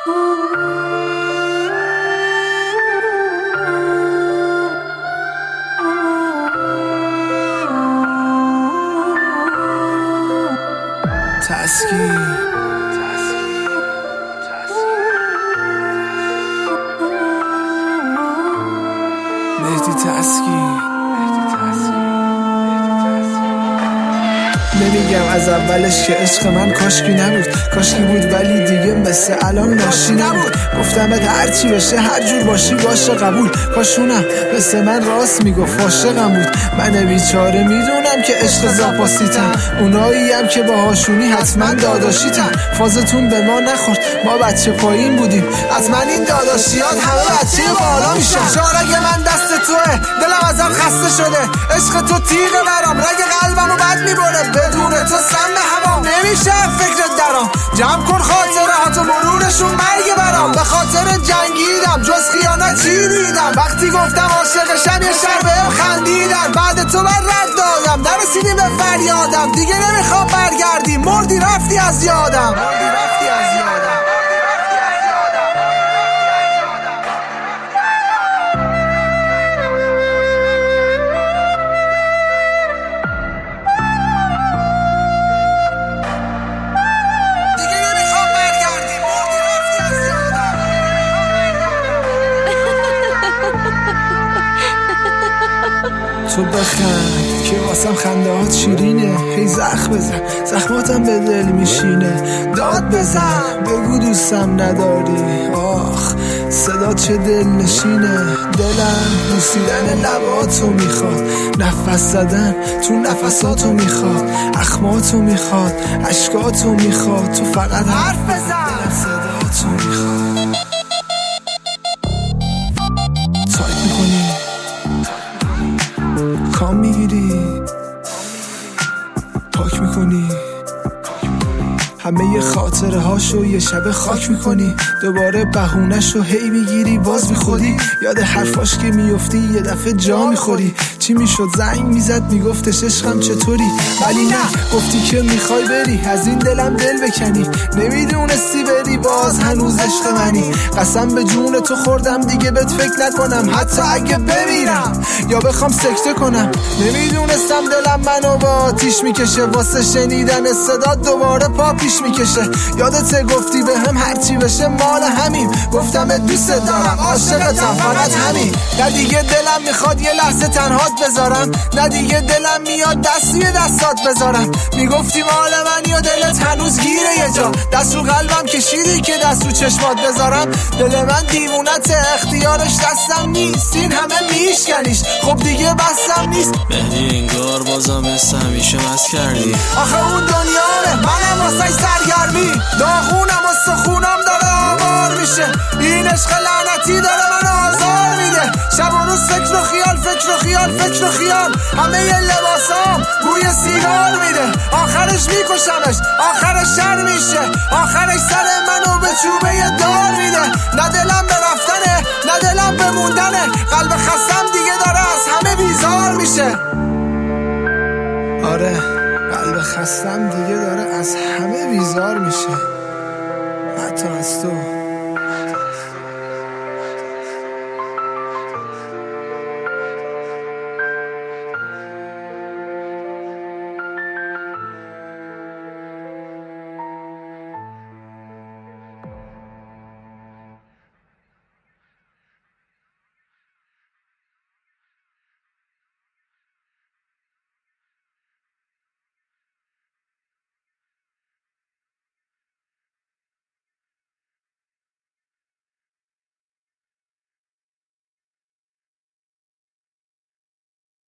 مهدی تسکین. نمیگم از اولش که عشق من کاشکی نبود، کاشکی بود ولی دیگه مثل الان ناشی نبود. گفتمت هرچی بشه هر جور باشی باشه قبول. کاشونم مثل من راست میگفت عاشقم بود. من بیچاره میدونم که عشق زاپاسیتم، اونایی هم که باهاشونی حتما داداشیتم. فازتون به ما نخورد، ما بچه پایین بودیم، حتما این داداشیات همه بچه بالا میشن. شارگ من دست توه، دلم ازم خسته شده، عشق تو تیغه برام، رگ قلبمو بد میبره. بدون تو سم هوام نمیشه فکرت درام. جمع کن خاطره هاتو مرورشون مرگ برام. به خاطر جنگیدم جز خیانت چی دیدم. وقتی گفتم عاشقشم یه شر بهم خندیدن. بعد تو من رد دادم، نرسیدیم به فریادم. دیگه نمیخوام برگردی، مردی رفتی از یادم. تو بخند که واسم خندهات شیرینه، هی زخم بزن زخماتم به دل میشینه. داد بزن بگو دوستم نداری، آخ صدا چه دل نشینه. دلم بوسیدن لباتو میخواد، نفس زدن تو نفساتو میخواد، اخماتو میخواد، عشقاتو میخواد. تو فقط حرف بزن، دلم صداتو میخواد. تایپ میکنی کام میگیری، پاک میکنی همه خاطره هاشو یه شب خاک میکنی. دوباره بهونه‌شو هی میگیری باز میخوری، یاد حرفاش که میفتی یه دفعه جا میخوری. چی میشد زنگ میزد میگفتش عشقم چطوری، ولی نه گفتی که میخوای بری از این دلم دل بکنی. نمیدونستی بری باز هنوز عشق منی. قسم به جون تو خوردم دیگه بهت فکر نکنم، حتی اگه بمیرم یا بخوام سکته کنم. نمیدونستم دلم منو با آتیش میکشه، واسه شنیدن صدا دوباره پا پیش میکشه. یادت گفتی به هم هرچی بشه مال همین، گفتم دوست دارم عاشقتم فقط همین. نه دیگه دلم میخواد یه لحظه تنهات بذارم، نه دیگه دلم میاد دستی دستات بذارم. میگفتی مال من یا دلت هنوز گیره یه جا، دست رو قلبم کشیدی که دست رو چشمات بذارم. دل من دیوونت اختیارش دستم نیست، این همه میشکنیش خب دیگه بستم نیست. مهدی انگار بازم مثل همیشه مست کردی. آخه اون دنیاه منم واسه سرگرمی، داغونم و سخونم داره آوار میشه. این عشق لعنتی داره من آزار میده، شب و روز فکر و خیال، فکر و خیال، فکر و خیال. همه ی لباسام بوی سیگار میده، آخرش میکشمش، آخرش شر میشه، آخرش سر منو به چوبه دار میده. نه دلم به رفتنه نه دلم به موندنه، قلب خستم دیگه داره از همه بیزار میشه. آره قلب خستم دیگه داره از همه بیزار میشه، حتی از تو.